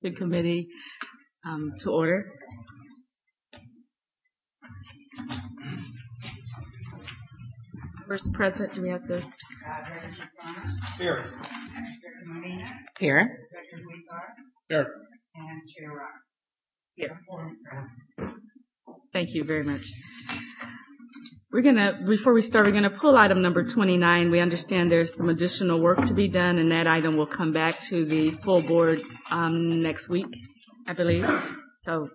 Committee to order. First present, do we have the Here. Here. Here. And Chair Rock. Here. Thank you very much. Before we start, we're gonna pull item number 29. We understand there's some additional work to be done, and that item will come back to the full board next week, I believe. So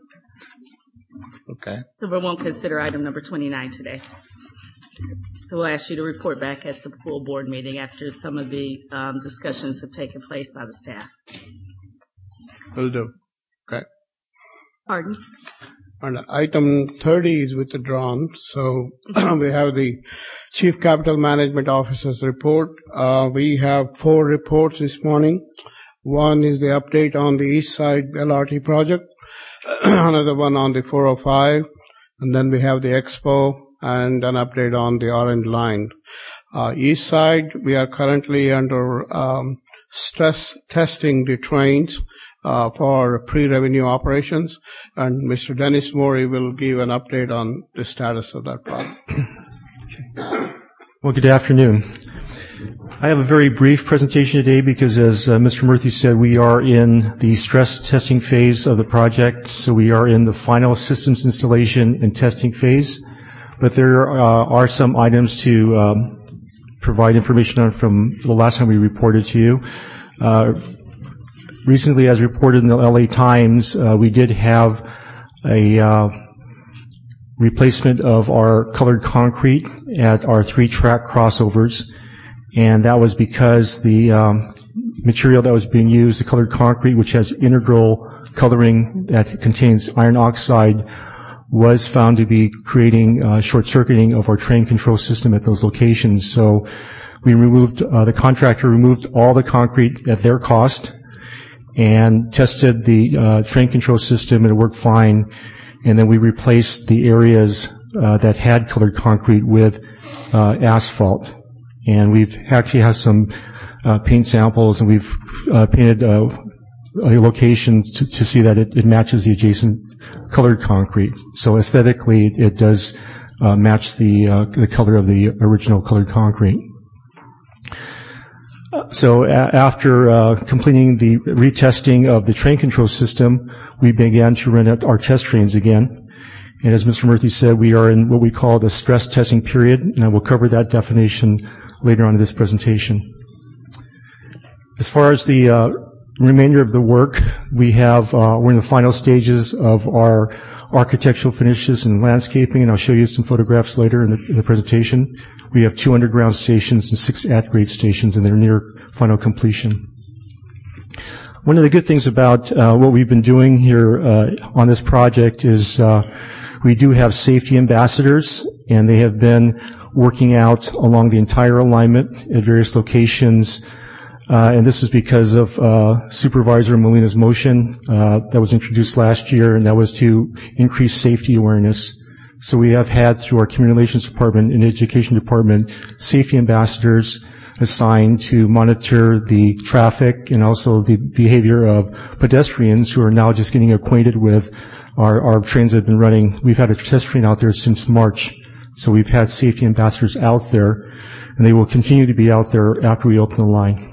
we won't consider item number 29 today. So we'll ask you to report back at the full board meeting after some of the discussions have taken place by the staff. Will do. Okay. Pardon? And item 30 is withdrawn. So we have the Chief Capital Management Officer's report. We have 4 reports this morning. One is the update on the East Side LRT project, another one on the 405, and then we have the Expo and an update on the Orange Line. East Side, we are currently under stress testing the trains for pre-revenue operations, and Mr. Dennis Morey will give an update on the status of that project. Well, good afternoon. I have a very brief presentation today because, as Mr. Murthy said, we are in the stress testing phase of the project, so we are in the final systems installation and testing phase. But there are some items to provide information on from the last time we reported to you. Recently, as reported in the LA Times, we did have a replacement of our colored concrete at our 3-track crossovers, and that was because the material that was being used, the colored concrete, which has integral coloring that contains iron oxide, was found to be creating short-circuiting of our train control system at those locations. So we removed, the contractor removed all the concrete at their cost and tested the train control system, and it worked fine. And then we replaced the areas that had colored concrete with asphalt. And we've actually have some paint samples, and we've painted a location to see that it matches the adjacent colored concrete. So aesthetically, it does match the color of the original colored concrete. So after completing the retesting of the train control system, we began to run out our test trains again. And as Mr. Murthy said, we are in what we call the stress testing period, and I will cover that definition later on in this presentation. As far as the remainder of the work, we're in the final stages of our architectural finishes and landscaping, and I'll show you some photographs later in the presentation. We have 2 underground stations and 6 at-grade stations, and they're near final completion. One of the good things about what we've been doing here on this project is we do have safety ambassadors, and they have been working out along the entire alignment at various locations. And this is because of Supervisor Molina's motion that was introduced last year, and that was to increase safety awareness. So we have had, through our Community Relations Department and Education Department, safety ambassadors assigned to monitor the traffic and also the behavior of pedestrians who are now just getting acquainted with our trains that have been running. We've had a test train out there since March, so we've had safety ambassadors out there, and they will continue to be out there after we open the line.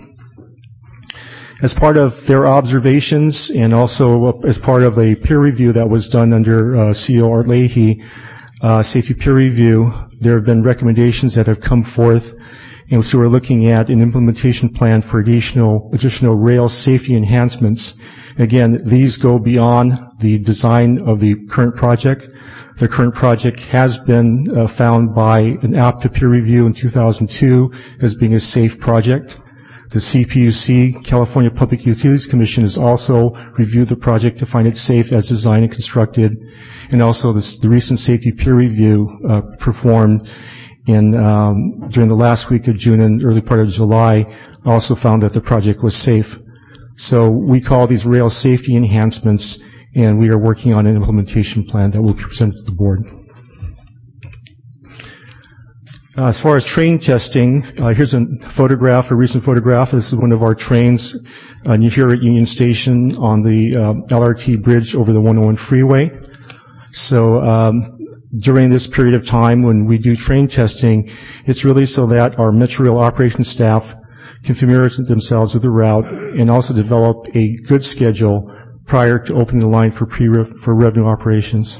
As part of their observations and also as part of a peer review that was done under CEO Art Leahy, safety peer review, there have been recommendations that have come forth, and so we're looking at an implementation plan for additional rail safety enhancements. Again, these go beyond the design of the current project. The current project has been found by an APTA peer review in 2002 as being a safe project. The CPUC, California Public Utilities Commission, has also reviewed the project to find it safe as designed and constructed. And also the recent safety peer review performed during the last week of June and early part of July also found that the project was safe. So we call these rail safety enhancements, and we are working on an implementation plan that will be presented to the board. As far as train testing, here's a recent photograph. This is one of our trains here at Union Station on the LRT bridge over the 101 freeway. So during this period of time when we do train testing, it's really so that our Metro Rail operations staff can familiarize themselves with the route and also develop a good schedule prior to opening the line for revenue operations.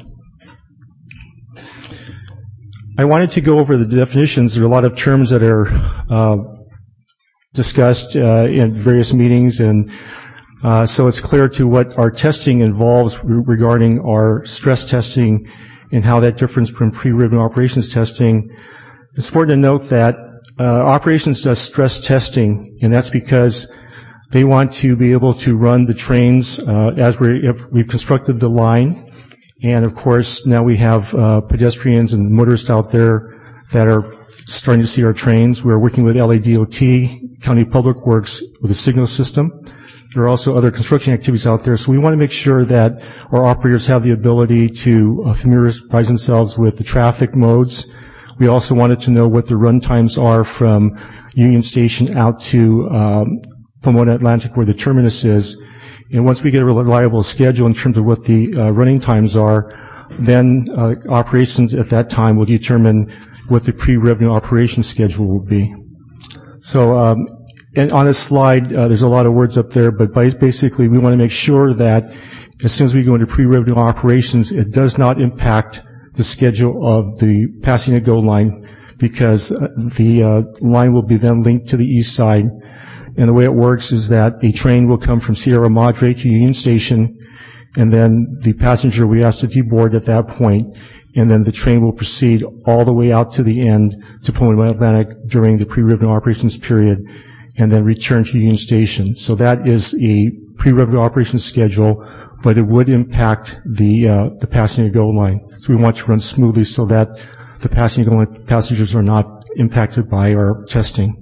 I wanted to go over the definitions. There are a lot of terms that are discussed in various meetings, and so it's clear to what our testing involves regarding our stress testing and how that differs from pre-revenue operations testing. It's important to note that operations does stress testing, and that's because they want to be able to run the trains if we've constructed the line. And of course, now we have pedestrians and motorists out there that are starting to see our trains. We're working with LADOT, County Public Works, with a signal system. There are also other construction activities out there, so we want to make sure that our operators have the ability to familiarize themselves with the traffic modes. We also wanted to know what the run times are from Union Station out to Pomona Atlantic, where the terminus is. And once we get a reliable schedule in terms of what the running times are, then operations at that time will determine what the pre-revenue operations schedule will be. So and on this slide, there's a lot of words up there, but basically we want to make sure that as soon as we go into pre-revenue operations, it does not impact the schedule of the Pasadena GO line, because the line will be then linked to the east side. And the way it works is that a train will come from Sierra Madre to Union Station, and then the passenger we ask to deboard at that point, and then the train will proceed all the way out to the end to Pomona Atlantic during the pre-revenue operations period, and then return to Union Station. So that is a pre-revenue operations schedule, but it would impact the Pasadena GO line. So we want to run smoothly so that the Pasadena GO line passengers are not impacted by our testing.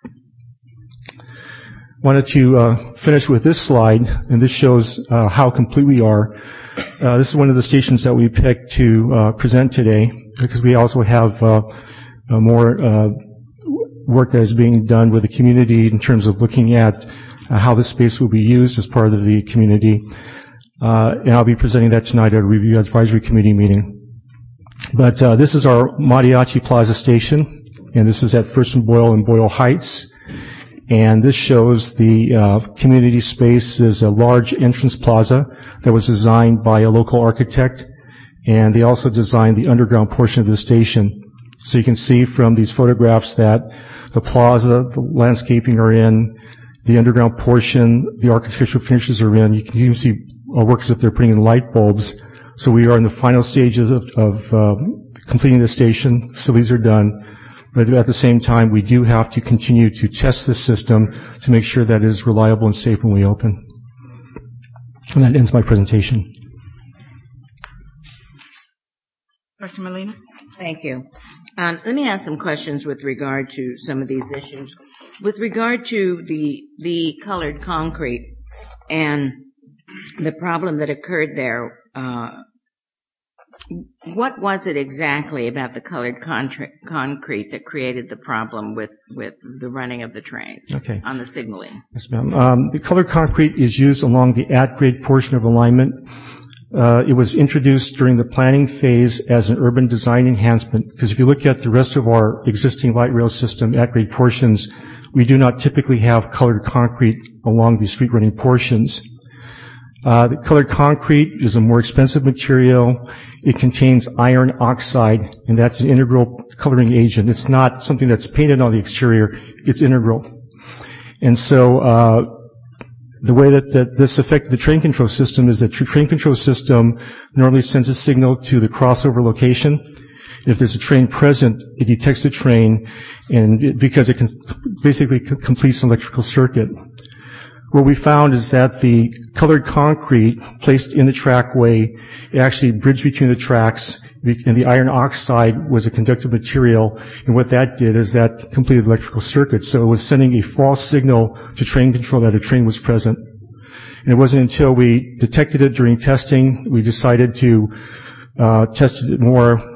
Wanted to finish with this slide, and this shows how complete we are. This is one of the stations that we picked to present today, because we also have more work that is being done with the community in terms of looking at how the space will be used as part of the community. And I'll be presenting that tonight at a review advisory committee meeting. But this is our Mariachi Plaza station, and this is at First and Boyle Heights. And this shows the community space is a large entrance plaza that was designed by a local architect, and they also designed the underground portion of the station. So you can see from these photographs that the plaza, the landscaping are in, the underground portion, the architectural finishes are in. You can even see workers up there putting in light bulbs. So we are in the final stages of completing the station. Facilities are done. But at the same time, we do have to continue to test this system to make sure that it is reliable and safe when we open. And that ends my presentation. Dr. Molina? Thank you. Let me ask some questions with regard to some of these issues. With regard to the colored concrete and the problem that occurred there, what was it exactly about the colored concrete that created the problem with the running of the trains on the signaling? Yes, ma'am. The colored concrete is used along the at-grade portion of alignment. It was introduced during the planning phase as an urban design enhancement, because if you look at the rest of our existing light rail system at-grade portions, we do not typically have colored concrete along the street running portions. The colored concrete is a more expensive material. It contains iron oxide, and that's an integral coloring agent. It's not something that's painted on the exterior. It's integral. And so the way that this affected the train control system is that the train control system normally sends a signal to the crossover location. If there's a train present, it detects the train, and because it can basically completes an electrical circuit. What we found is that the colored concrete placed in the trackway, it actually bridged between the tracks, and the iron oxide was a conductive material, and what that did is that completed electrical circuit. So it was sending a false signal to train control that a train was present. And it wasn't until we detected it during testing, we decided to test it more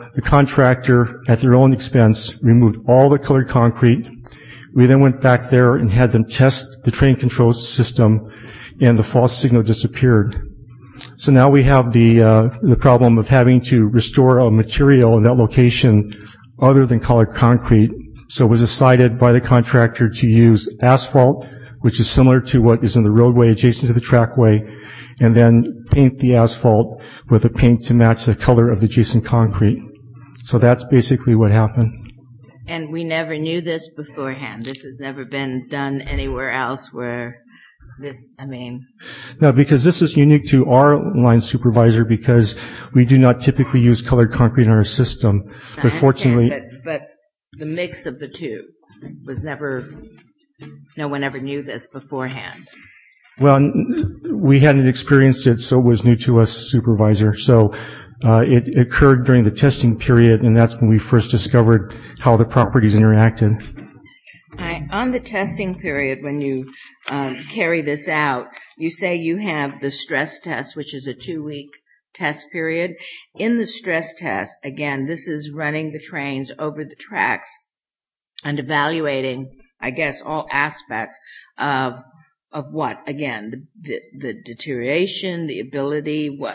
the contractor, at their own expense, removed all the colored concrete. We then went back there and had them test the train control system, and the false signal disappeared. So now we have the problem of having to restore a material in that location other than colored concrete. So it was decided by the contractor to use asphalt, which is similar to what is in the roadway adjacent to the trackway, and then paint the asphalt with a paint to match the color of the adjacent concrete. So that's basically what happened. And we never knew this beforehand. This has never been done anywhere else where this, No, because this is unique to our line supervisor because we do not typically use colored concrete in our system. But fortunately, but the mix of the two was never, no one ever knew this beforehand. well, we hadn't experienced it, so it was new to us, supervisor. So it occurred during the testing period, and that's when we first discovered how the properties interacted. On the testing period, when you carry this out, you say you have the stress test, which is a 2-week test period. In the stress test, again, this is running the trains over the tracks and evaluating, I guess, all aspects of what? Again, the deterioration, the ability, what?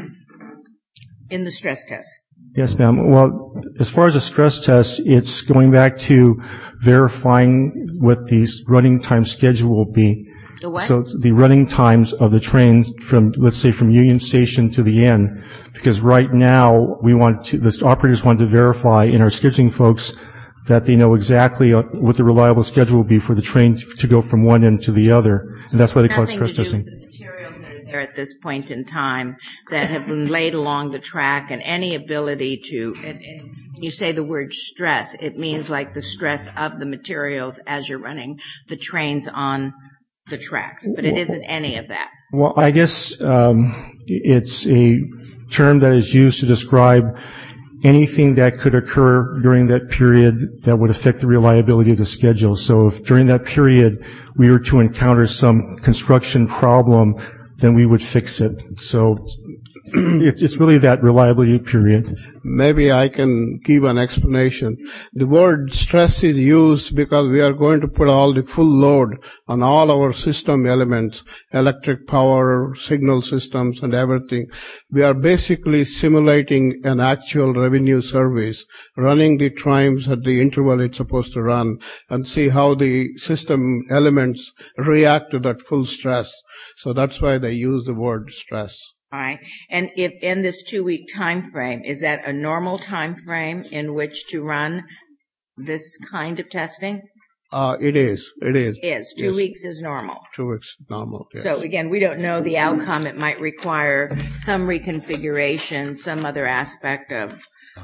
In the stress test. Yes, ma'am. Well, as far as the stress test, it's going back to verifying what the running time schedule will be. The what? So it's the running times of the trains from, let's say, from Union Station to the end. Because right now, the operators want to verify in our scheduling folks that they know exactly what the reliable schedule will be for the train to go from one end to the other. And that's why they call it stress testing. Nothing to do with the materials that are there at this point in time that have been laid along the track and any ability to, and you say the word stress, it means like the stress of the materials as you're running the trains on the tracks, but it isn't any of that. Well, I guess it's a term that is used to describe anything that could occur during that period that would affect the reliability of the schedule. So if during that period we were to encounter some construction problem, then we would fix it. So it's really that reliability period. Maybe I can give an explanation. The word stress is used because we are going to put all the full load on all our system elements, electric power, signal systems, and everything. We are basically simulating an actual revenue service, running the trains at the interval it's supposed to run, and see how the system elements react to that full stress. So that's why they use the word stress. All right. And if in this 2-week time frame, is that a normal time frame in which to run this kind of testing? It is. It is. It is. 2 weeks is normal. 2 weeks normal. Yes. So again, we don't know the outcome. It might require some reconfiguration, some other aspect of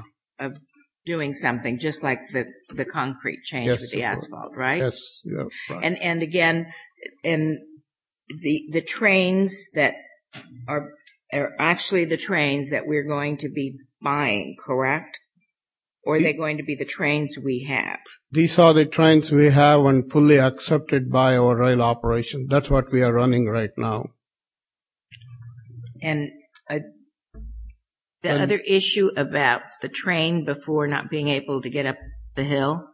doing something, just like the concrete change with the asphalt, right? Yes. Yeah, right. And again, and the trains that are actually the trains that we're going to be buying, correct? Or are they going to be the trains we have? These are the trains we have and fully accepted by our rail operation. That's what we are running right now. And the other issue about the train before not being able to get up the hill?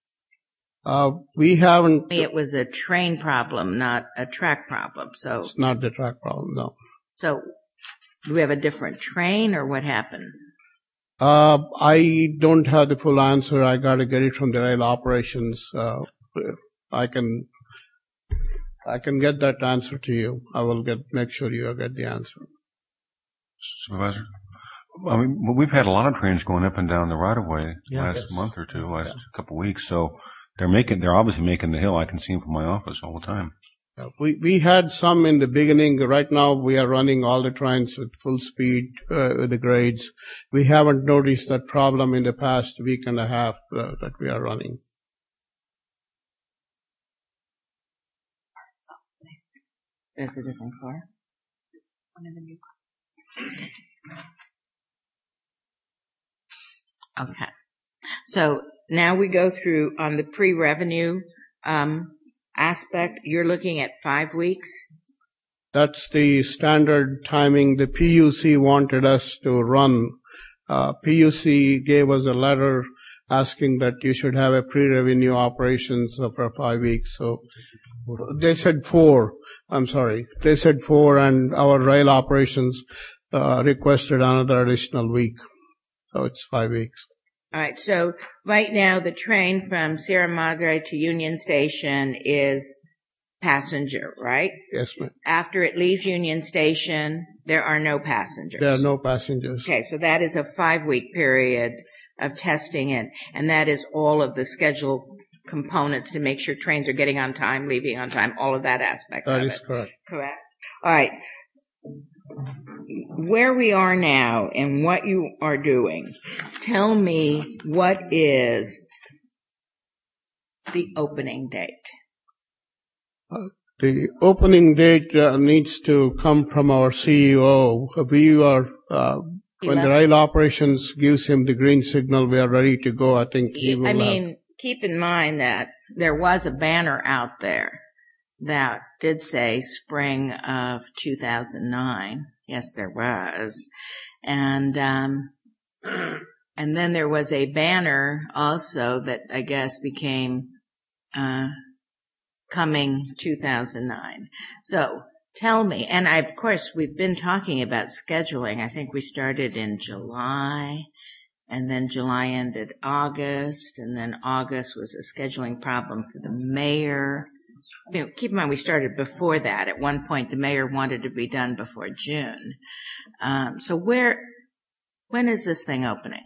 We haven't. It was a train problem, not a track problem. So it's not the track problem, no. So do we have a different train, or what happened? I don't have the full answer. I got to get it from the rail operations. I can get that answer to you. I will make sure you get the answer. Supervisor, I mean, we've had a lot of trains going up and down the right of way last month or two, last couple of weeks. So they're obviously making the hill. I can see them from my office all the time. We had some in the beginning. Right now we are running all the trains at full speed with the grades. We haven't noticed that problem in the past week and a half that we are running. There's a different car? One of the new cars. Okay. So now we go through on the pre-revenue aspect. You're looking at 5 weeks? That's the standard timing. The PUC wanted us to run PUC gave us a letter asking that you should have a pre-revenue operations for 5 weeks. So they said 4. I'm sorry. They said 4, and our rail operations requested another additional week. So it's 5 weeks. All right. So right now, the train from Sierra Madre to Union Station is passenger, right? Yes, ma'am. After it leaves Union Station, there are no passengers. There are no passengers. Okay, so that is a 5-week period of testing it, and that is all of the schedule components to make sure trains are getting on time, leaving on time, all of that aspect of it. That is correct. Correct. All right. Where we are now and what you are doing, tell me what is the opening date? The opening date needs to come from our CEO. We are, when the rail operations gives him the green signal, we are ready to go. I think he will. Keep in mind that there was a banner out there that did say spring of 2009. Yes, there was. And then there was a banner also that I guess became, coming 2009. So tell me, and of course we've been talking about scheduling. I think we started in July, and then July ended August, and then August was a scheduling problem for the mayor. Keep in mind we started before that. At one point the mayor wanted to be done before June. So when is this thing opening?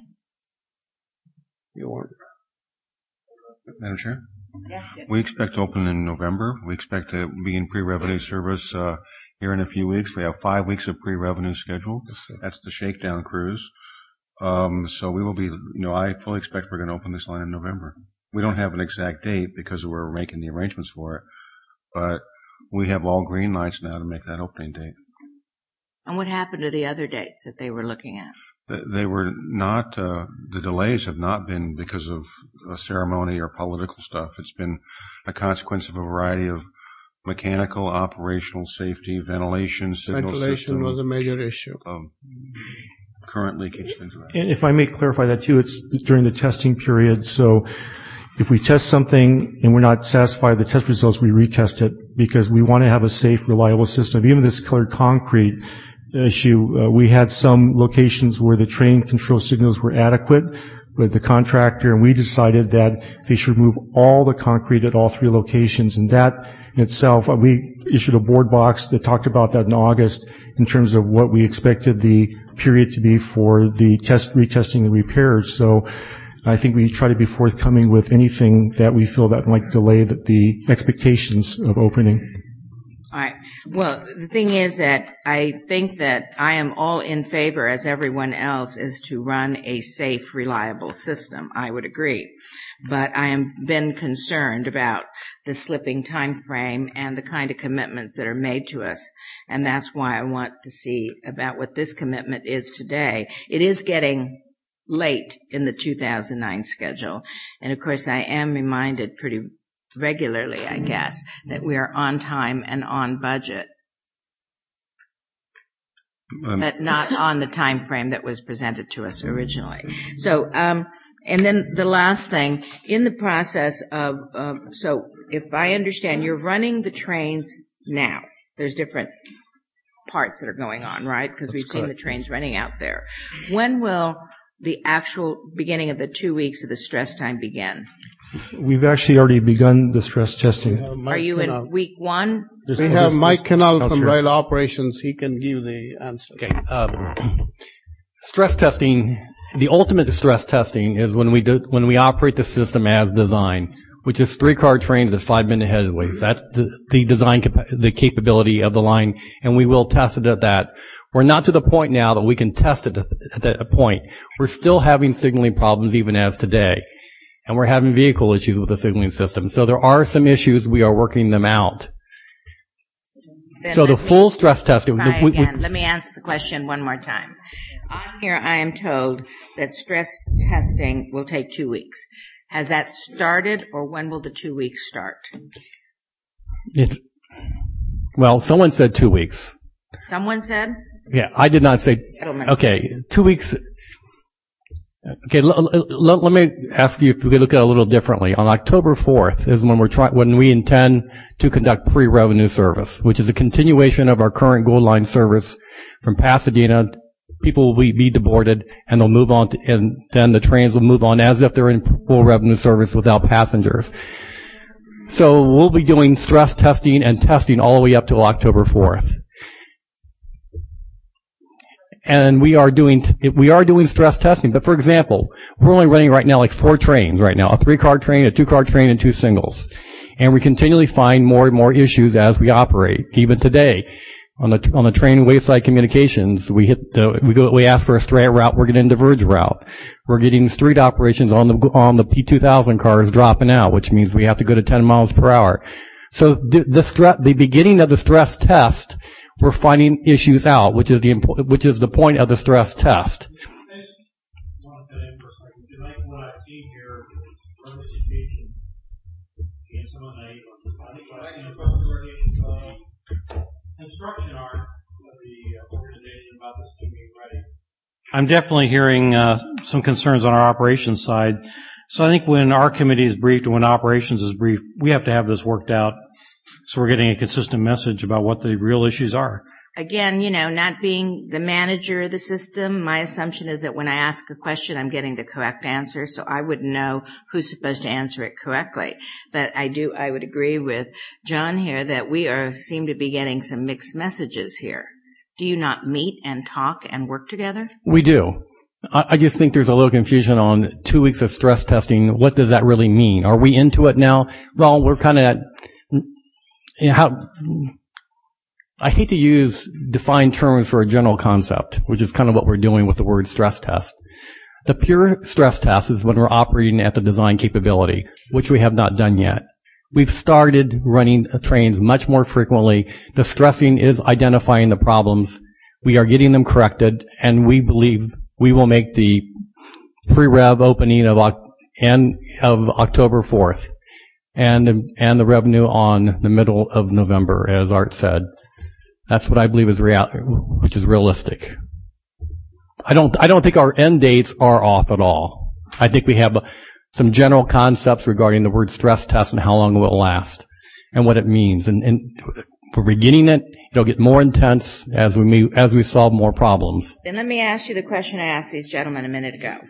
Madam Chair? Yes. We expect to open in November. We expect to begin pre-revenue service here in a few weeks. We have 5 weeks of pre-revenue scheduled. That's the shakedown cruise. So we will be, I fully expect we're going to open this line in November. We don't have an exact date because we're making the arrangements for it, but we have all green lights now to make that opening date. And what happened to the other dates that they were looking at? They were not, the delays have not been because of a ceremony or political stuff. It's been a consequence of a variety of mechanical, operational, safety, ventilation, signal Ventilation system. was a major issue. Current leakage, things like that. And if I may clarify that too, it's during the testing period. So if we test something and we're not satisfied with the test results, we retest it because we want to have a safe, reliable system. Even this colored concrete issue, we had some locations where the train control signals were adequate with the contractor, and we decided that they should remove all the concrete at all 3 locations. And that in itself, we issued a board box that talked about that in August in terms of what we expected the period to be for the retesting and repairs. So I think we try to be forthcoming with anything that we feel that might delay the expectations of opening. All right. Well, the thing is that I think that I am all in favor, as everyone else, is to run a safe, reliable system. I would agree. But I am been concerned about the slipping time frame and the kind of commitments that are made to us. And that's why I want to see about what this commitment is today. It is getting late in the 2009 schedule. And of course, I am reminded pretty regularly, I guess, that we are on time and on budget, but not on the time frame that was presented to us originally. So, and then the last thing, in the process of, so if I understand, you're running the trains now. There's different parts that are going on, right? Because we've seen the trains running out there. When will the actual beginning of the 2 weeks of the stress time begin? We've actually already begun the stress testing. Are you in week 1? We have Mike Kennell from Rail Operations. He can give the answer. Okay. Stress testing, the ultimate stress testing is when we operate the system as designed, which is 3-car trains at 5-minute headways. That's the design, the capability of the line, and we will test it at that. We're not to the point now that we can test it at that point. We're still having signaling problems even as today. And we're having vehicle issues with the signaling system. So there are some issues. We are working them out. Then so the full stress testing. Let me ask the question one more time. On here, I am told that stress testing will take 2 weeks. Has that started, or when will the 2 weeks start? Well, someone said 2 weeks. Someone said? Yeah, I did not say. Gentlemen okay, said. 2 weeks. Okay, let me ask you if we could look at it a little differently. On October 4th is when we intend to conduct pre-revenue service, which is a continuation of our current Gold Line service from Pasadena. People will be deboarded, and they'll move on, and then the trains will move on as if they're in full revenue service without passengers. So we'll be doing stress testing and testing all the way up till October 4th. And we are doing stress testing, but for example, we're only running right now like 4 trains right now, a 3-car train, a 2-car train, and 2 singles. And we continually find more and more issues as we operate. Even today, on the train Wayside Communications, we ask for a straight route, we're getting a diverge route. We're getting street operations on the P2000 cars dropping out, which means we have to go to 10 miles per hour. So the beginning of the stress test, we're finding issues out, which is the point of the stress test. I'm definitely hearing some concerns on our operations side. So I think when our committee is briefed and when operations is briefed, we have to have this worked out so we're getting a consistent message about what the real issues are. Again, not being the manager of the system, my assumption is that when I ask a question, I'm getting the correct answer, so I wouldn't know who's supposed to answer it correctly. But I would agree with John here that we seem to be getting some mixed messages here. Do you not meet and talk and work together? We do. I just think there's a little confusion on 2 weeks of stress testing. What does that really mean? Are we into it now? Well, we're kind of I hate to use defined terms for a general concept, which is kind of what we're doing with the word stress test. The pure stress test is when we're operating at the design capability, which we have not done yet. We've started running trains much more frequently. The stressing is identifying the problems. We are getting them corrected, and we believe we will make the pre-rev opening of October 4th and the revenue on the middle of November, as Art said. That's what I believe is which is realistic. I don't think our end dates are off at all. I think we have some general concepts regarding the word stress test and how long it will last and what it means. And we're beginning it. It'll get more intense as we solve more problems. Then let me ask you the question I asked these gentlemen a minute ago.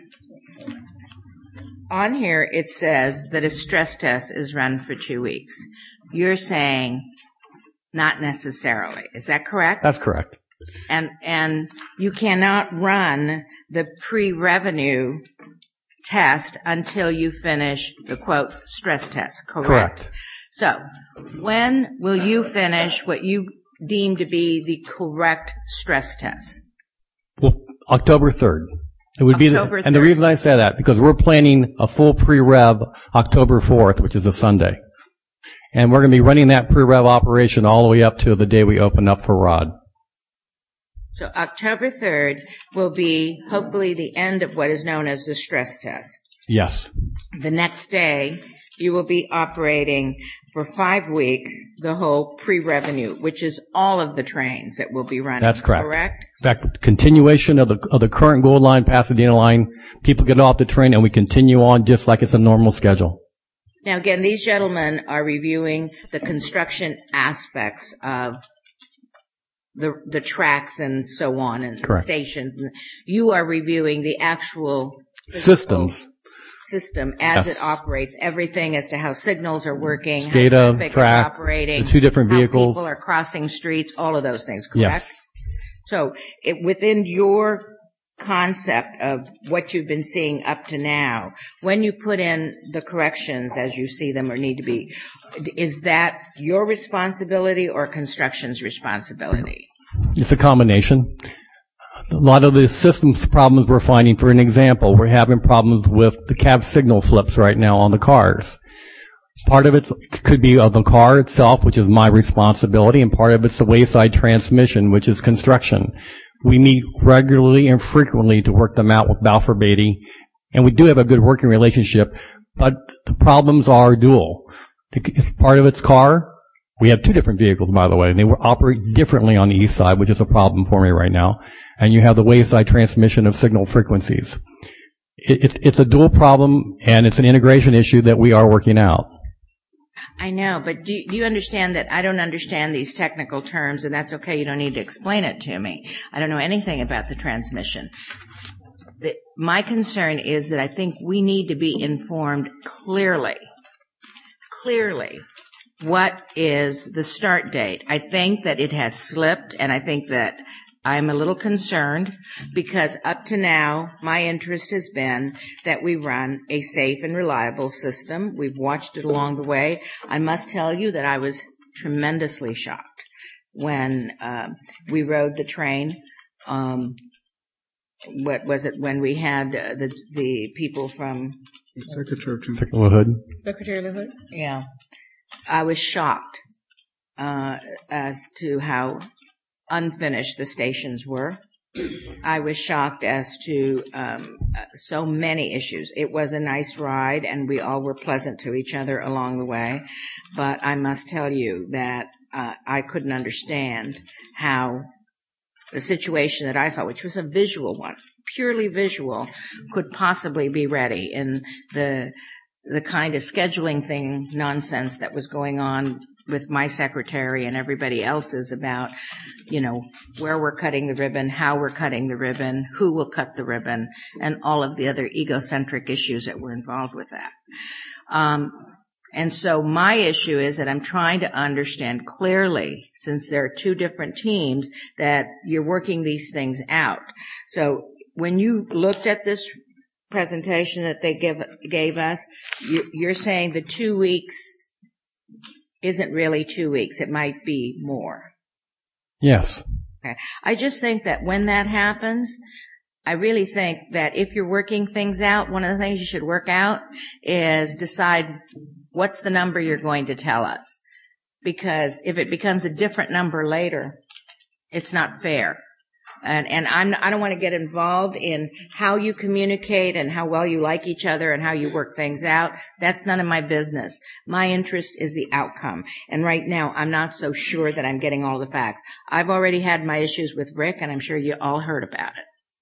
On here, it says that a stress test is run for 2 weeks. You're saying not necessarily. Is that correct? That's correct. And you cannot run the pre-revenue test until you finish the, quote, stress test, correct? Correct. So, when will you finish what you deem to be the correct stress test? Well, October 3rd. It would October be, and the reason I say that, because we're planning a full pre-rev October 4th, which is a Sunday. And we're going to be running that pre-rev operation all the way up to the day we open up for ROD. So October 3rd will be hopefully the end of what is known as the stress test. Yes. The next day, you will be operating for 5 weeks the whole pre-revenue, which is all of the trains that will be running. That's correct. Correct? In fact, continuation of the current Gold Line, Pasadena line. People get off the train and we continue on just like it's a normal schedule. Now again, these gentlemen are reviewing the construction aspects of the tracks and so on and Correct. Stations. And you are reviewing the actual system as Yes. it operates, everything as to how signals are working, SCADA, how traffic track, is operating, the 2 different vehicles. how people are crossing streets, all of those things, correct? Yes. So within your concept of what you've been seeing up to now, when you put in the corrections as you see them or need to be, is that your responsibility or construction's responsibility? It's a combination. A lot of the systems problems we're finding, for an example, we're having problems with the cab signal flips right now on the cars. Part of it could be of the car itself, which is my responsibility, and part of it's the wayside transmission, which is construction. We meet regularly and frequently to work them out with Balfour Beatty, and we do have a good working relationship, but the problems are dual. Part of it's car. We have 2 different vehicles, by the way, and they operate differently on the east side, which is a problem for me right now. And you have the wayside transmission of signal frequencies. it's a dual problem, and it's an integration issue that we are working out. I know, but do you understand that I don't understand these technical terms, and that's okay. You don't need to explain it to me. I don't know anything about the transmission. My concern is that I think we need to be informed clearly, what is the start date. I think that it has slipped, and I think that I'm a little concerned because up to now, my interest has been that we run a safe and reliable system. We've watched it along the way. I must tell you that I was tremendously shocked when we rode the train. What was it when we had the people from Secretary LaHood. Secretary LaHood? Yeah. I was shocked as to how unfinished the stations were. I was shocked as to so many issues. It was a nice ride, and we all were pleasant to each other along the way. But I must tell you that I couldn't understand how the situation that I saw, which was a visual one, purely visual, could possibly be ready. And the kind of scheduling thing nonsense that was going on with my secretary and everybody else's about, where we're cutting the ribbon, how we're cutting the ribbon, who will cut the ribbon, and all of the other egocentric issues that were involved with that. And so my issue is that I'm trying to understand clearly, since there are two different teams, that you're working these things out. So when you looked at this presentation that they gave us, you're saying the 2 weeks isn't really 2 weeks. It might be more. Yes. Okay. I just think that when that happens, I really think that if you're working things out, one of the things you should work out is decide what's the number you're going to tell us. Because if it becomes a different number later, it's not fair. And I don't want to get involved in how you communicate and how well you like each other and how you work things out. That's none of my business. My interest is the outcome. And right now, I'm not so sure that I'm getting all the facts. I've already had my issues with Rick, and I'm sure you all heard about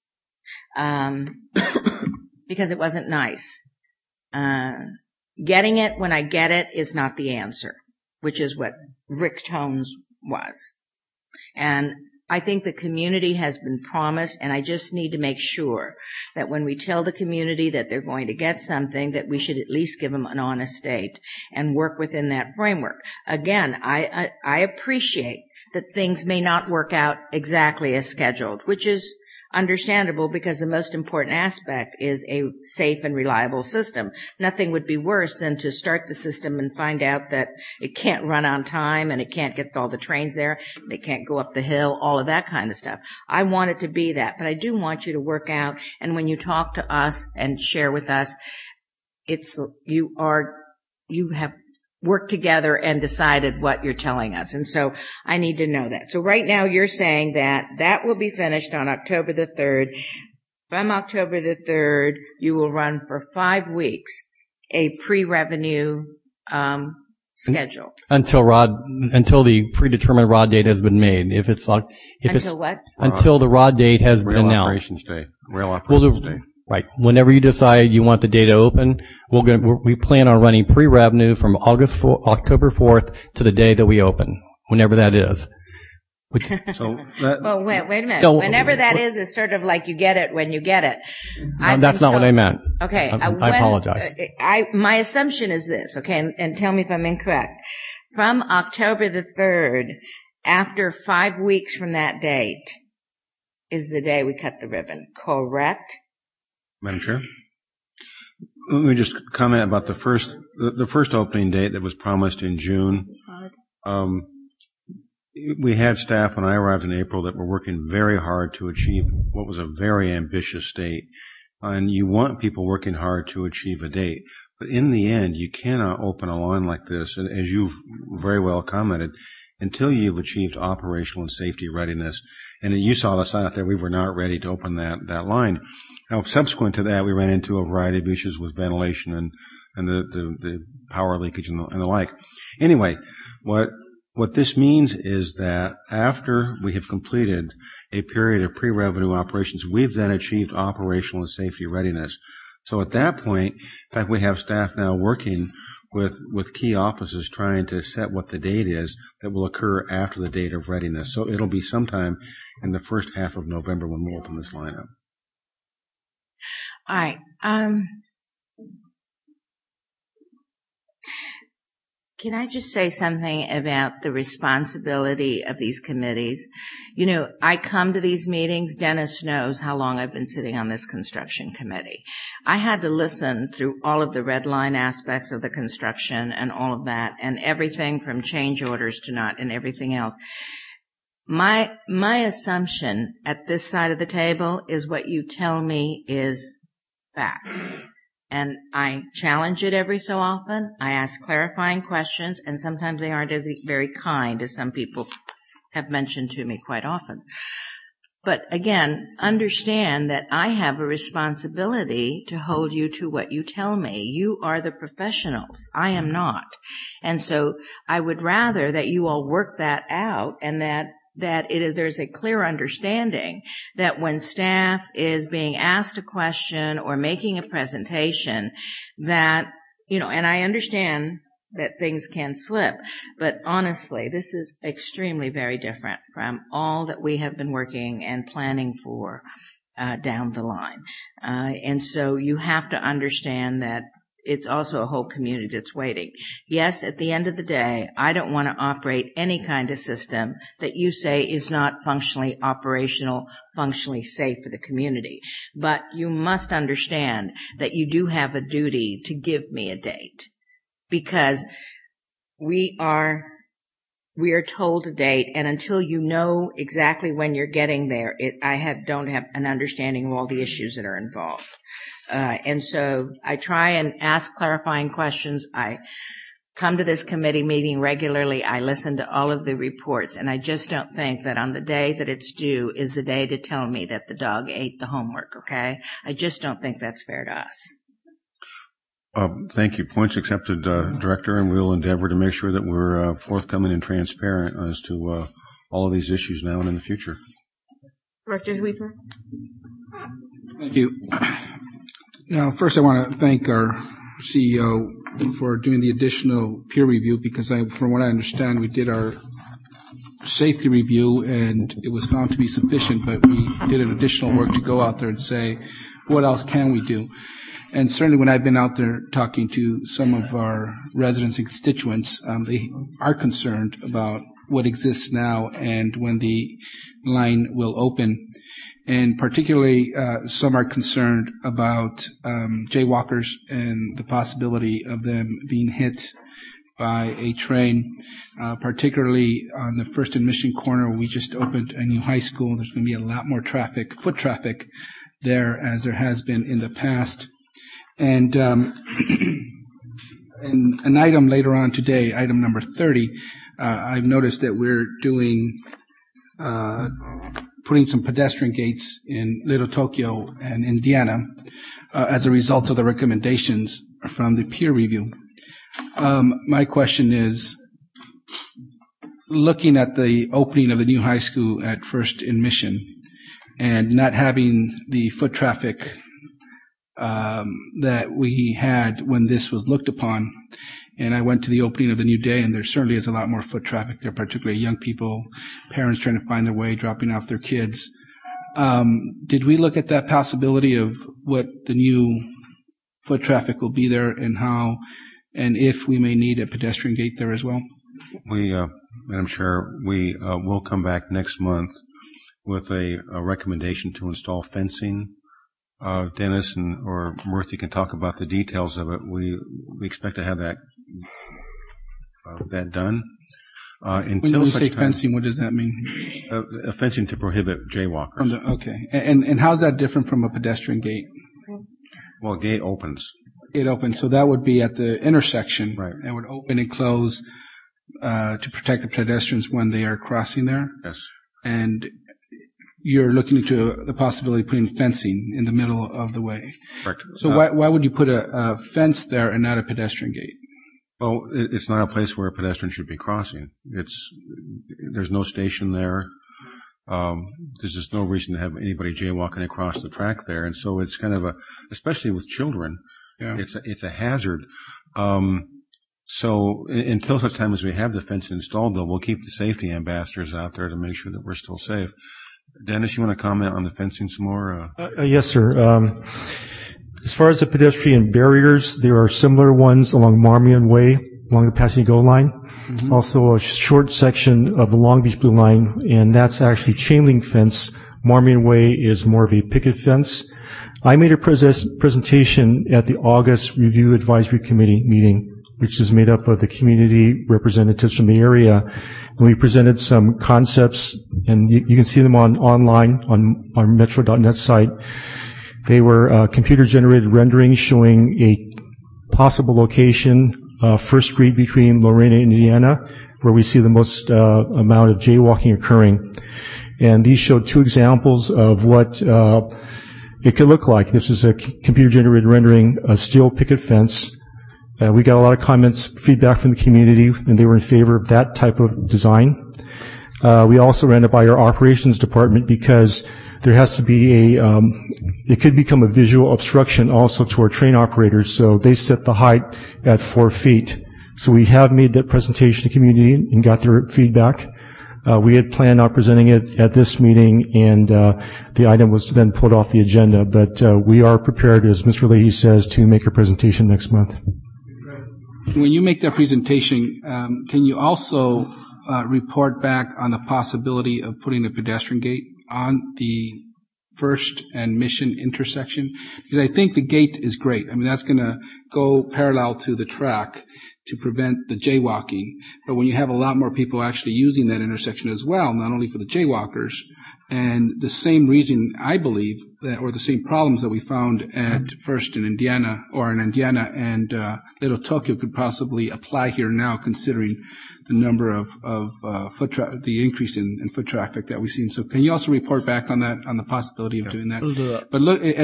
it. Because it wasn't nice. Getting it when I get it is not the answer, which is what Rick's tones was. And I think the community has been promised, and I just need to make sure that when we tell the community that they're going to get something, that we should at least give them an honest date and work within that framework. Again, I appreciate that things may not work out exactly as scheduled, which is understandable because the most important aspect is a safe and reliable system. Nothing would be worse than to start the system and find out that it can't run on time and it can't get all the trains there, they can't go up the hill, all of that kind of stuff. I want it to be that, but I do want you to work out, and when you talk to us and share with us, you have worked together and decided what you're telling us. And so I need to know that. So right now you're saying that will be finished on October the 3rd. From October the 3rd, you will run for 5 weeks a pre-revenue schedule. Until the predetermined ROD date has been made. Until what? Until the ROD date has been announced. Rail operations day. Right. Whenever you decide you want the data open, we plan on running pre-revenue from October 4th to the day that we open, whenever that is. Well, wait a minute. No, whenever that is sort of like you get it when you get it. That's not what I meant. Okay. I apologize. My assumption is this, okay, and tell me if I'm incorrect. From October the 3rd, after 5 weeks from that date, is the day we cut the ribbon, correct? Madam Chair? Let me just comment about the first opening date that was promised in June. We had staff when I arrived in April that were working very hard to achieve what was a very ambitious date. And you want people working hard to achieve a date. But in the end, you cannot open a line like this, as you've very well commented, until you've achieved operational and safety readiness. And you saw the sign out there, we were not ready to open that line. Now, subsequent to that, we ran into a variety of issues with ventilation and the power leakage and the like. Anyway, what this means is that after we have completed a period of pre-revenue operations, we've then achieved operational and safety readiness. So at that point, in fact, we have staff now working with key offices trying to set what the date is that will occur after the date of readiness. So it'll be sometime in the first half of November when we'll open this lineup. All right. Can I just say something about the responsibility of these committees? You know, I come to these meetings. Dennis knows how long I've been sitting on this construction committee. I had to listen through all of the red line aspects of the construction and all of that, and everything from change orders to not and everything else. My assumption at this side of the table is what you tell me is fact. And I challenge it every so often. I ask clarifying questions, and sometimes they aren't as very kind as some people have mentioned to me quite often. But again, understand that I have a responsibility to hold you to what you tell me. You are the professionals. I am not. And so I would rather that you all work that out, and that there's a clear understanding that when staff is being asked a question or making a presentation that, you know, and I understand that things can slip, but honestly, this is extremely very different from all that we have been working and planning for down the line. And so you have to understand that it's also a whole community that's waiting. Yes, at the end of the day, I don't want to operate any kind of system that you say is not functionally operational, functionally safe for the community. But you must understand that you do have a duty to give me a date, because we are told a date, and until you know exactly when you're getting there, don't have an understanding of all the issues that are involved. And so I try and ask clarifying questions. I come to this committee meeting regularly. I listen to all of the reports, and I just don't think that on the day that it's due is the day to tell me that the dog ate the homework, okay? I just don't think that's fair to us. Thank you. Points accepted, Director, and we'll endeavor to make sure that we're forthcoming and transparent as to all of these issues now and in the future. Director Huizen? Thank you. Now, first I want to thank our CEO for doing the additional peer review, because from what I understand, we did our safety review and it was found to be sufficient, but we did an additional work to go out there and say, what else can we do? And certainly when I've been out there talking to some of our residents and constituents, they are concerned about what exists now and when the line will open. And particularly, some are concerned about jaywalkers and the possibility of them being hit by a train, particularly on the First and Mission corner. We just opened a new high school. There's going to be a lot more traffic, foot traffic there, as there has been in the past. And an item later on today, item number 30, I've noticed that we're doing putting some pedestrian gates in Little Tokyo and Indiana as a result of the recommendations from the peer review. My question is, looking at the opening of the new high school at First and Mission and not having the foot traffic that we had when this was looked upon, and I went to the opening of the new day, and there certainly is a lot more foot traffic there, particularly young people, parents trying to find their way, dropping off their kids. Did we look at that possibility of what the new foot traffic will be there and how, and if we may need a pedestrian gate there as well? We, Madam Chair, we will come back next month with a recommendation to install fencing. Dennis or Murthy can talk about the details of it. We expect to have that done. When you say fencing, what does that mean? Fencing to prohibit jaywalkers. Okay. And how's that different from a pedestrian gate? Well, a gate opens. It opens, so that would be at the intersection. Right. It would open and close to protect the pedestrians when they are crossing there. Yes. And you're looking into the possibility of putting fencing in the middle of the way. Correct. So why would you put a fence there and not a pedestrian gate? Well, it's not a place where a pedestrian should be crossing. There's no station there. there's just no reason to have anybody jaywalking across the track there. And so it's kind of especially with children, it's a hazard. So until such time as we have the fence installed, though, we'll keep the safety ambassadors out there to make sure that we're still safe. Dennis, you want to comment on the fencing some more? Yes, sir. As far as the pedestrian barriers, there are similar ones along Marmion Way, along the Pasadena Go line. Mm-hmm. Also a short section of the Long Beach Blue Line, and that's actually chain link fence. Marmion Way is more of a picket fence. I made a presentation at the August Review Advisory Committee meeting, which is made up of the community representatives from the area. And we presented some concepts, and you can see them online on our metro.net site. They were computer-generated renderings showing a possible location, First Street between Lorena and Indiana, where we see the most amount of jaywalking occurring. And these showed two examples of what it could look like. This is a computer-generated rendering of steel picket fence. We got a lot of comments, feedback from the community, and they were in favor of that type of design. We also ran it by our operations department because there has to be it could become a visual obstruction also to our train operators, so they set the height at 4 feet. So we have made that presentation to the community and got their feedback. We had planned on presenting it at this meeting, and the item was then pulled off the agenda, but we are prepared, as Mr. Leahy says, to make a presentation next month. When you make that presentation, can you also report back on the possibility of putting a pedestrian gate on the First and Mission intersection? Because I think the gate is great. I mean, that's going to go parallel to the track to prevent the jaywalking. But when you have a lot more people actually using that intersection as well, not only for the jaywalkers, and the same reason, I believe, that, or the same problems that we found at First in Indiana, or in Indiana and Little Tokyo could possibly apply here now, considering the number of the increase in foot traffic that we've seen. So can you also report back on that, on the possibility of doing that? But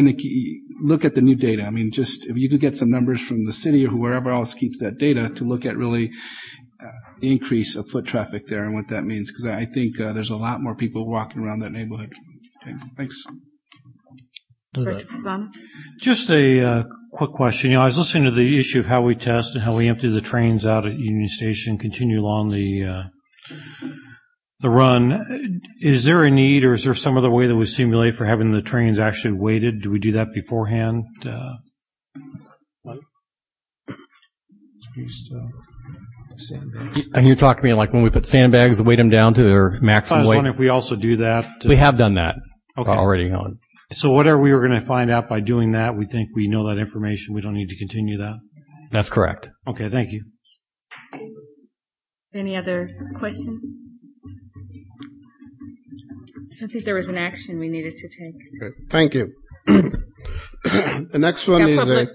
look at the new data. I mean, just if you could get some numbers from the city or whoever else keeps that data to look at really the increase of foot traffic there and what that means, because I think there's a lot more people walking around that neighborhood. Okay, thanks. Director Fasano? Just a quick question. I was listening to the issue of how we test and how we empty the trains out at Union Station, continue along the run. Is there a need, or is there some other way that we simulate for having the trains actually weighted? Do we do that beforehand? And you're talking about like when we put sandbags, weight them down to their maximum weight? I was wondering if we also do that. We have done that already. So whatever we were going to find out by doing that, we think we know that information. We don't need to continue that? That's correct. Okay, thank you. Any other questions? I don't think there was an action we needed to take. Okay, thank you. The next one is public.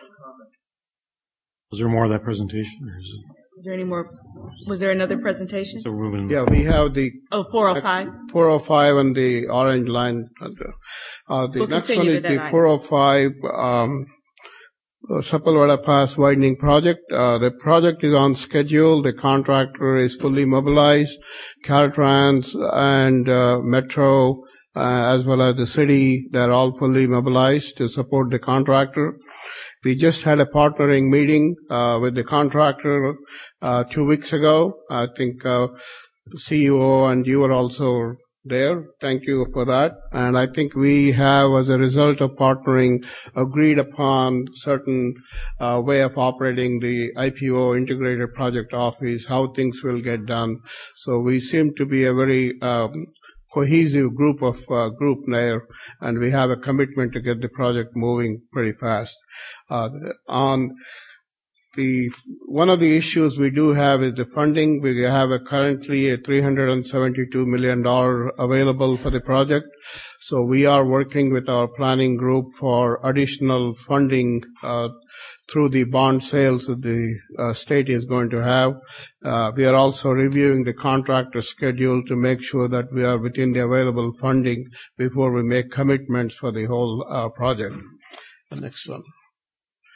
Was there more of that presentation? Or is there any more? Was there another presentation? So Ruben. Yeah, we have the 405. 405 and the orange line. The next one is the 405 Sapalwada Pass widening project. The project is on schedule. The contractor is fully mobilized. Caltrans and Metro, as well as the city, they're all fully mobilized to support the contractor. We just had a partnering meeting with the contractor 2 weeks ago. I think CEO and you were also there. Thank you for that. And I think we have, as a result of partnering, agreed upon certain way of operating the IPO, Integrated Project Office, how things will get done. So we seem to be a very cohesive group there, and we have a commitment to get the project moving pretty fast. On one of the issues we do have is the funding. We have currently a $372 million available for the project. So we are working with our planning group for additional funding through the bond sales that the state is going to have. We are also reviewing the contractor schedule to make sure that we are within the available funding before we make commitments for the whole project. The next one.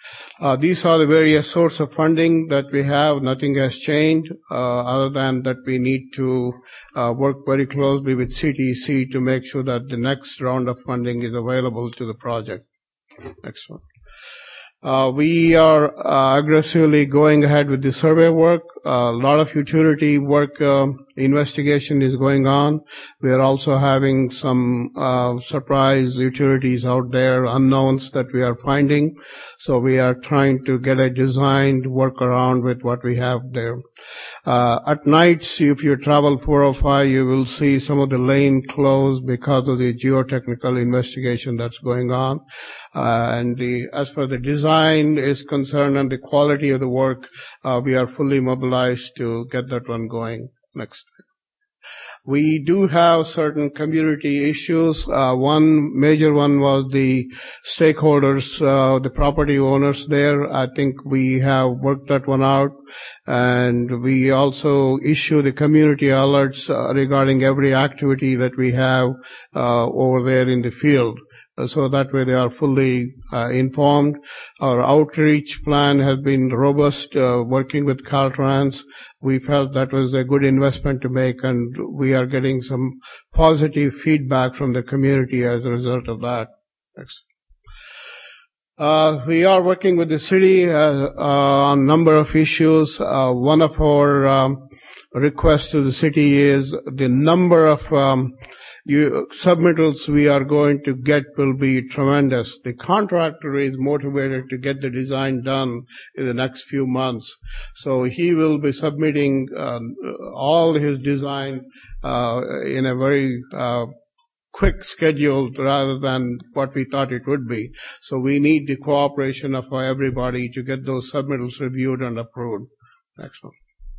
These are the various sources of funding that we have. Nothing has changed, other than that we need to work very closely with CTC to make sure that the next round of funding is available to the project. Next one. We are aggressively going ahead with the survey work. A lot of utility work investigation is going on. We are also having some surprise utilities out there, unknowns that we are finding. So we are trying to get a designed workaround with what we have there. At nights, if you travel 405, you will see some of the lane closed because of the geotechnical investigation that's going on. As far as the design is concerned and the quality of the work, we are fully mobilized to get that one going. Next. We do have certain community issues. One major one was the stakeholders, the property owners there. I think we have worked that one out. And we also issue the community alerts regarding every activity that we have over there in the field. So that way they are fully informed. Our outreach plan has been robust, working with Caltrans. We felt that was a good investment to make, and we are getting some positive feedback from the community as a result of that. Next. We are working with the city on a number of issues. One of our requests to the city is the number of submittals we are going to get will be tremendous. The contractor is motivated to get the design done in the next few months. So he will be submitting all his design in a very quick schedule rather than what we thought it would be. So we need the cooperation of everybody to get those submittals reviewed and approved. Next one.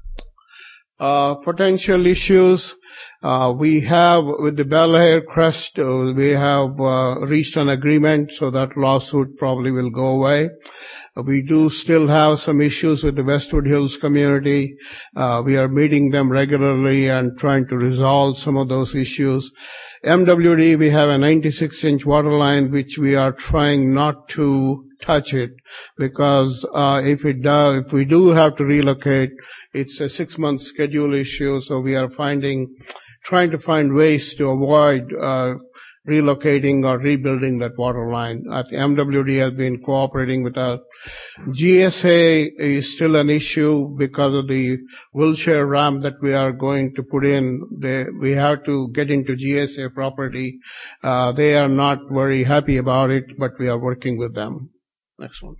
Potential issues. We have, with the Bel Air Crest, we have reached an agreement, so that lawsuit probably will go away. We do still have some issues with the Westwood Hills community. We are meeting them regularly and trying to resolve some of those issues. MWD, we have a 96-inch water line, which we are trying not to touch it, because if we do have to relocate, it's a 6-month schedule issue, so we are trying to find ways to avoid relocating or rebuilding that water line. MWD has been cooperating with us. GSA is still an issue because of the wheelchair ramp that we are going to put in. We have to get into GSA property. They are not very happy about it, but we are working with them. Next one.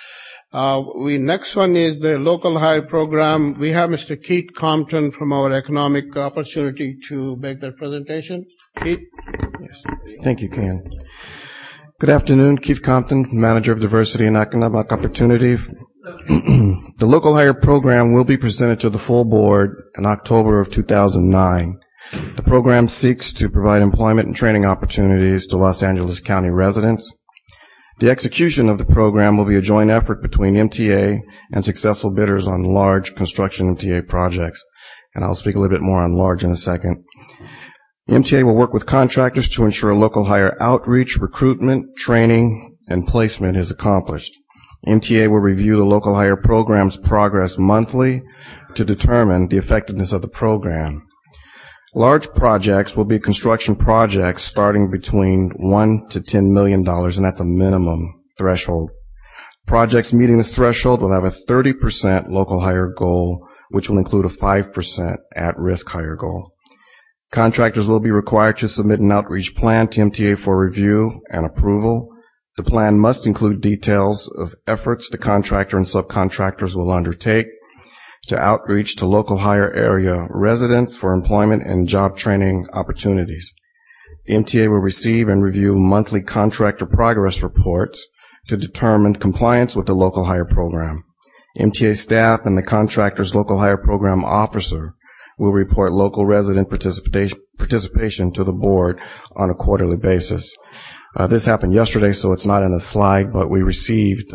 Next one is the local hire program. We have Mr. Keith Compton from our Economic Opportunity to make that presentation. Keith? Yes. Thank you, Ken. Good afternoon. Keith Compton, Manager of Diversity and Economic Opportunity. The local hire program will be presented to the full board in October of 2009. The program seeks to provide employment and training opportunities to Los Angeles County residents. The execution of the program will be a joint effort between MTA and successful bidders on large construction MTA projects. And I'll speak a little bit more on large in a second. MTA will work with contractors to ensure local hire outreach, recruitment, training, and placement is accomplished. MTA will review the local hire program's progress monthly to determine the effectiveness of the program. Large projects will be construction projects starting between $1 to $10 million, and that's a minimum threshold. Projects meeting this threshold will have a 30% local hire goal, which will include a 5% at-risk hire goal. Contractors will be required to submit an outreach plan to MTA for review and approval. The plan must include details of efforts the contractor and subcontractors will undertake to outreach to local hire area residents for employment and job training opportunities. MTA will receive and review monthly contractor progress reports to determine compliance with the local hire program. MTA staff and the contractor's local hire program officer will report local resident participation to the board on a quarterly basis. This happened yesterday, so it's not in the slide, but we received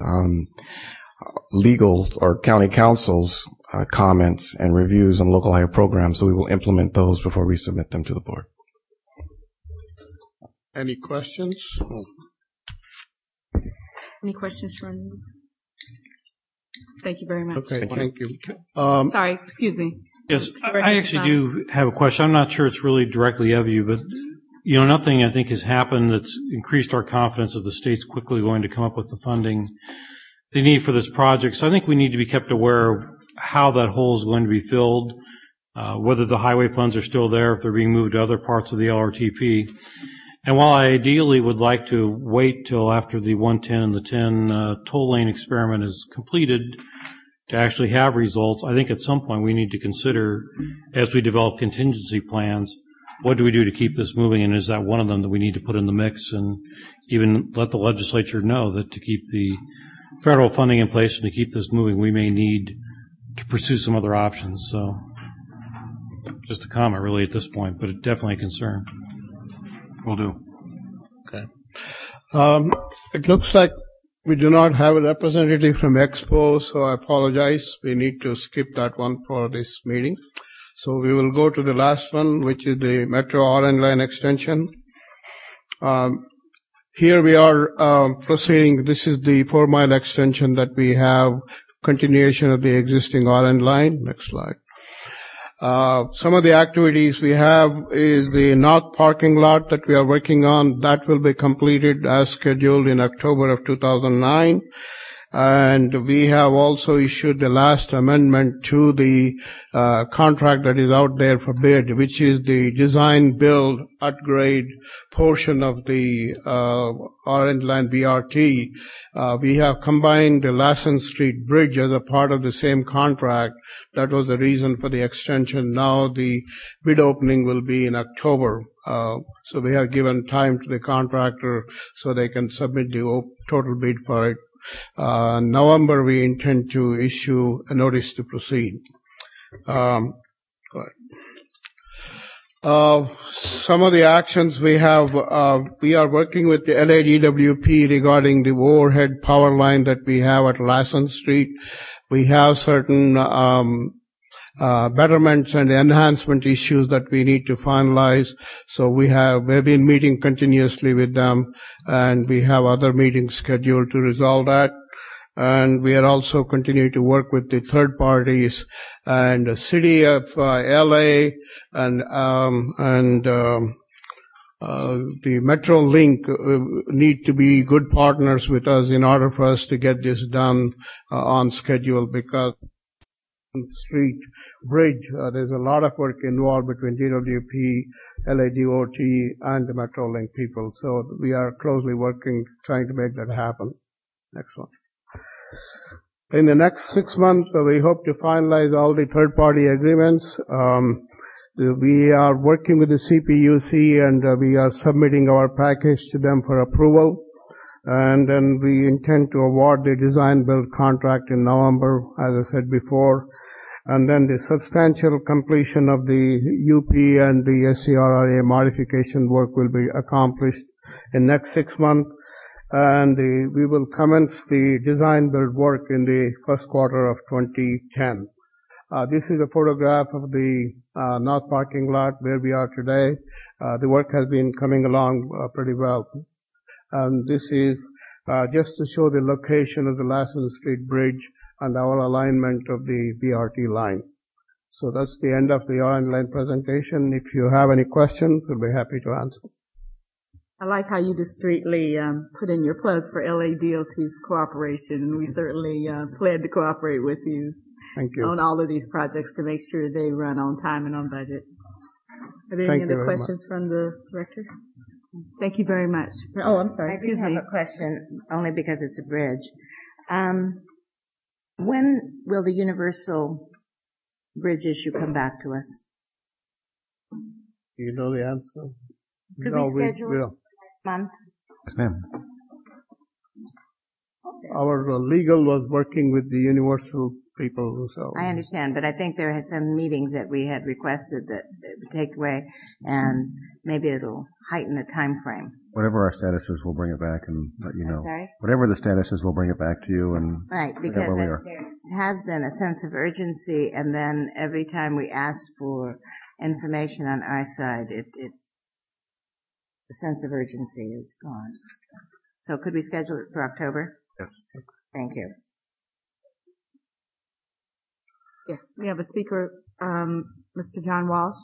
legal or county council's comments and reviews on local hire programs, so we will implement those before we submit them to the board. Any questions? Any questions from Thank you very much. Okay, thank you. Sorry, excuse me. Yes, I actually do have a question. I'm not sure it's really directly of you, but nothing I think has happened that's increased our confidence that the state's quickly going to come up with the funding they need for this project. So I think we need to be kept aware of how that hole is going to be filled, whether the highway funds are still there, if they're being moved to other parts of the LRTP. And while I ideally would like to wait till after the 110 and the 10 toll lane experiment is completed to actually have results, I think at some point we need to consider, as we develop contingency plans, what do we do to keep this moving, and is that one of them that we need to put in the mix, and even let the legislature know that to keep the federal funding in place and to keep this moving, we may need to pursue some other options. So just a comment really at this point, but it's definitely a concern. Will do. Okay. It looks like we do not have a representative from Expo, so I apologize. We need to skip that one for this meeting. So we will go to the last one, which is the Metro Orange Line extension. Here we are proceeding. This is the 4-mile extension that we have, continuation of the existing Orange Line. Next slide. Some of the activities we have is the north parking lot that we are working on. That will be completed as scheduled in October of 2009. And we have also issued the last amendment to the contract that is out there for bid, which is the design, build, upgrade portion of the Orange Line BRT. We have combined the Lassen Street Bridge as a part of the same contract. That was the reason for the extension. Now the bid opening will be in October. So we have given time to the contractor so they can submit the total bid for it. November, we intend to issue a notice to proceed. Some of the actions we have, we are working with the LADWP regarding the overhead power line that we have at Lassen Street. We have certain betterments and enhancement issues that we need to finalize. So we've been meeting continuously with them, and we have other meetings scheduled to resolve that. And we are also continuing to work with the third parties and the city of LA and the Metro Link need to be good partners with us in order for us to get this done on schedule, because Street Bridge, there's a lot of work involved between DWP, LADOT, and the Metrolink people. So we are closely working, trying to make that happen. Next one. In the next 6 months, we hope to finalize all the third-party agreements. We are working with the CPUC, and we are submitting our package to them for approval. And then we intend to award the design-build contract in November, as I said before. And then the substantial completion of the UP and the SCRRA modification work will be accomplished in next 6 months. And we will commence the design-build work in the first quarter of 2010. This is a photograph of the north parking lot where we are today. The work has been coming along pretty well. And this is just to show the location of the Lassen Street Bridge and our alignment of the BRT line. So that's the end of the Orange Line presentation. If you have any questions, we'll be happy to answer. I like how you discreetly put in your plug for LADOT's cooperation, and we certainly plan to cooperate with you. Thank you. On all of these projects to make sure they run on time and on budget. Are there any other questions from the directors? Thank you very much. Oh, I'm sorry. Excuse me. I have a question, only because it's a bridge. When will the universal bridge issue come back to us? You know the answer? Could we schedule it next month? Yes, ma'am. Our legal was working with the universal people. So I understand, but I think there are some meetings that we had requested that would take away, and maybe it'll heighten the time frame. Whatever our status is, we'll bring it back and let you know. I'm sorry? Whatever the status is, we'll bring it back to you and right, because there has been a sense of urgency, and then every time we ask for information on our side, the sense of urgency is gone. So could we schedule it for October? Yes. Thank you. Yes, we have a speaker, Mr. John Walsh.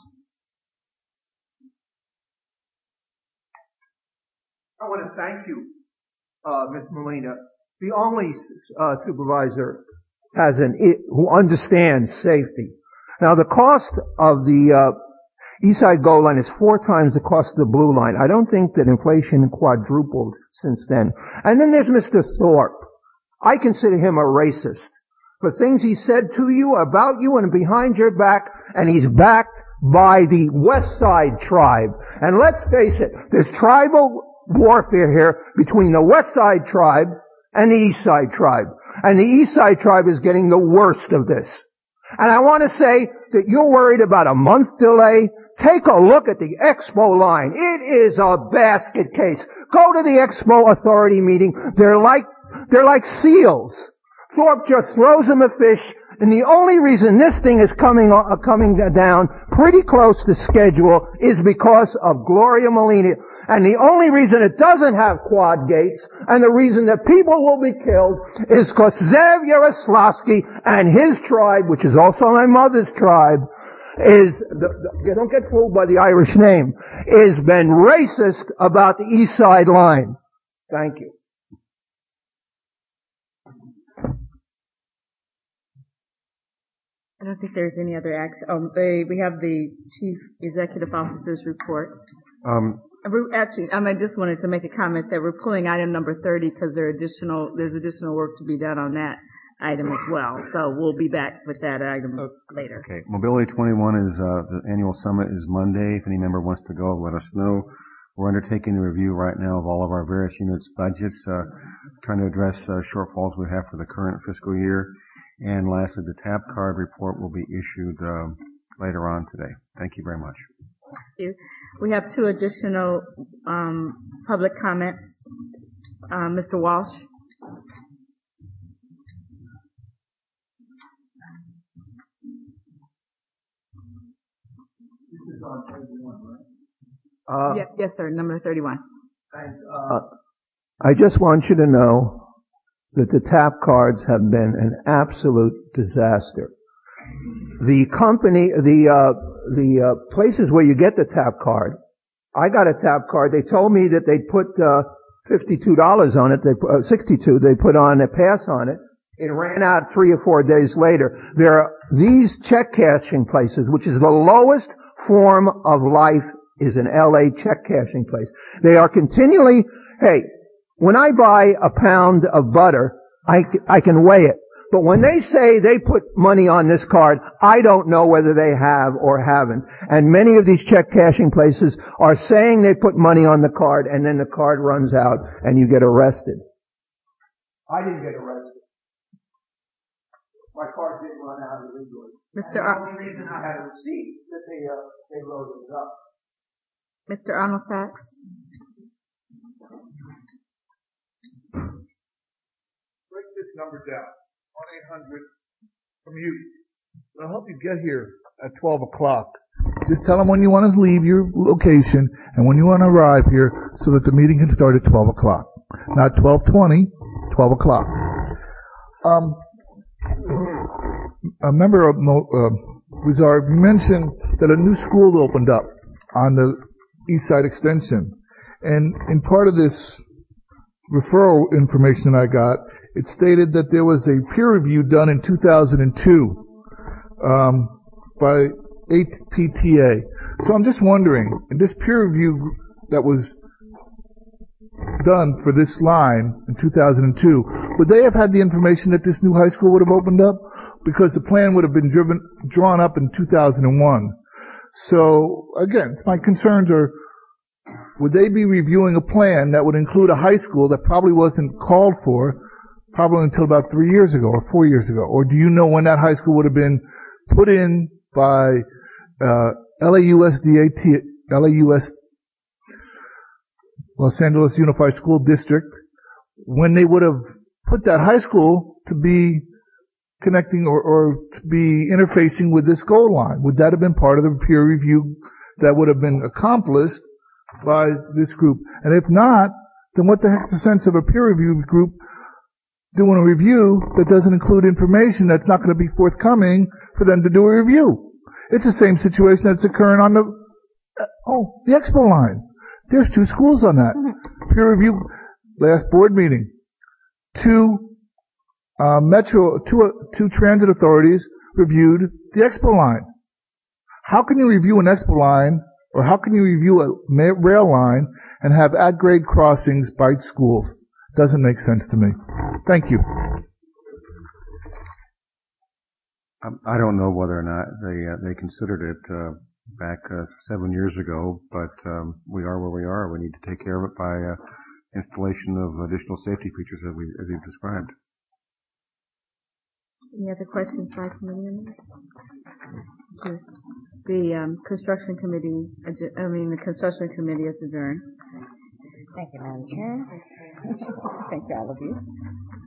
I want to thank you, Ms. Molina, the only supervisor who understands safety. Now, the cost of the East Side Gold Line is 4 times the cost of the Blue Line. I don't think that inflation quadrupled since then. And then there's Mr. Thorpe. I consider him a racist for things he said to you, about you, and behind your back, and he's backed by the West Side tribe. And let's face it, there's tribal warfare here between the West Side tribe and the East Side tribe. And the East Side tribe is getting the worst of this. And I want to say that you're worried about a month delay. Take a look at the Expo line. It is a basket case. Go to the Expo Authority meeting. They're like seals. Thorpe just throws them a fish, and the only reason this thing is coming down pretty close to schedule is because of Gloria Molina. And the only reason it doesn't have quad gates, and the reason that people will be killed, is because Zev Yaroslavsky and his tribe, which is also my mother's tribe, don't get fooled by the Irish name, has been racist about the East Side line. Thank you. I don't think there's any other action. We have the Chief Executive Officer's report. I just wanted to make a comment that we're pulling item number 30 because there's additional work to be done on that item as well. So we'll be back with that item later. Okay. Mobility 21 is the annual summit is Monday. If any member wants to go, let us know. We're undertaking the review right now of all of our various units' budgets, trying to address shortfalls we have for the current fiscal year. And lastly, the TAP card report will be issued later on today. Thank you very much. Thank you. We have 2 additional public comments. Mr. Walsh. This is on 31, right? Yes, sir. Number 31. I just want you to know that the TAP cards have been an absolute disaster. The company, the places where you get the TAP card, I got a TAP card. They told me that they'd put $52 on it. $62. They put on a pass on it. It ran out 3 or 4 days later. There are these check cashing places, which is the lowest form of life, is an LA check cashing place. They are continually, when I buy a pound of butter, I can weigh it. But when they say they put money on this card, I don't know whether they have or haven't. And many of these check cashing places are saying they put money on the card, and then the card runs out and you get arrested. I didn't get arrested. My card didn't run out illegally. The only reason I had a receipt that they loaded it up. Mr. Arnold Sachs. Break this number down. 1-800-COMMUTE. It'll help you get here at 12 o'clock. Just tell them when you want to leave your location and when you want to arrive here so that the meeting can start at 12 o'clock. Not 12:20, 12 o'clock. A member of Wizard mentioned that a new school opened up on the East Side Extension. And in part of this referral information I got, it stated that there was a peer review done in 2002 by APTA. So I'm just wondering, in this peer review that was done for this line in 2002, would they have had the information that this new high school would have opened up? Because the plan would have been drawn up in 2001. So again, my concerns are, would they be reviewing a plan that would include a high school that probably wasn't called for probably until about 3 years ago or 4 years ago? Or do you know when that high school would have been put in by LAUS, Los Angeles Unified School District, when they would have put that high school to be connecting or to be interfacing with this goal line? Would that have been part of the peer review that would have been accomplished by this group? And if not, then what the heck's the sense of a peer review group doing a review that doesn't include information that's not going to be forthcoming for them to do a review. It's the same situation that's occurring on the Expo line. There's 2 schools on that. Peer review, last board meeting. 2 transit authorities reviewed the Expo line. How can you review an Expo line, or how can you review a rail line and have at-grade crossings by schools? Doesn't make sense to me. Thank you. I don't know whether or not they considered it back 7 years ago, but we are where we are. We need to take care of it by installation of additional safety features as we've described. Any other questions by committee members? The construction committee, the construction committee is adjourned. Thank you, Madam Chair. Thank you, all of you.